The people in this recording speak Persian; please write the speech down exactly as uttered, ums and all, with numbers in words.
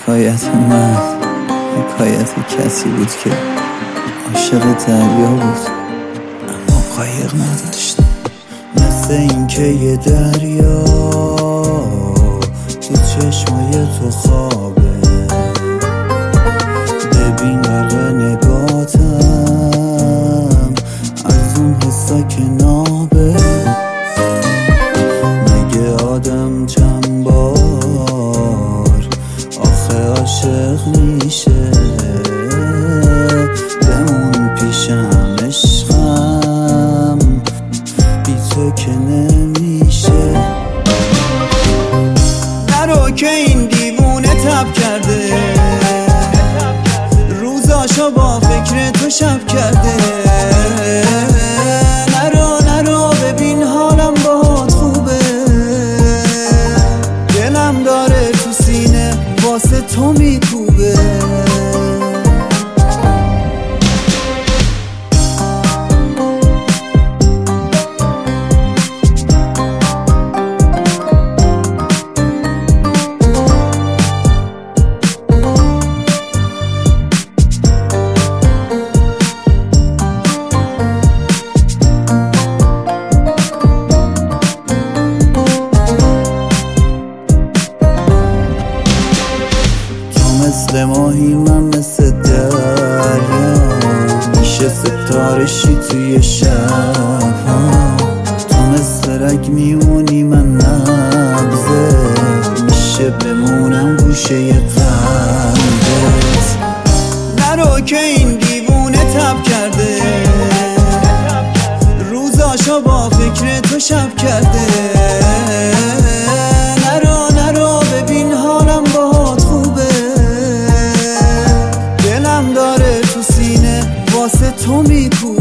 حکایت من حکایت کسی بود که عاشق دریا بود اما قایق نداشت. مثل این که یه دریا تو چشمای تو خوابه، ببین غرق نگاتم از اون حسا که نابه. مگه آدم چند بار آخه عاشق میشه؟ بمون پیشم عشقم بی تو که نمیشه. نرو که این دیوونه تب کرده، روزاشو با فکر تو شب کرده. نرو نرو ببین حالم باهات خوبه، دلم داره تو سینه واسه تو میکوبه. مثل ماهی من مثل دریا، میشه ستارشی توی شب ها. تو مثل رگ میمونی من نبزه، میشه بمونم گوشه قلبت. نرو که این دیوونه تب کرده، روزاشو با فکر تو شب کرده. نرو نرو ببین حالم باهات خوبه، دلم داره تو سینه واسه تو میکوبه.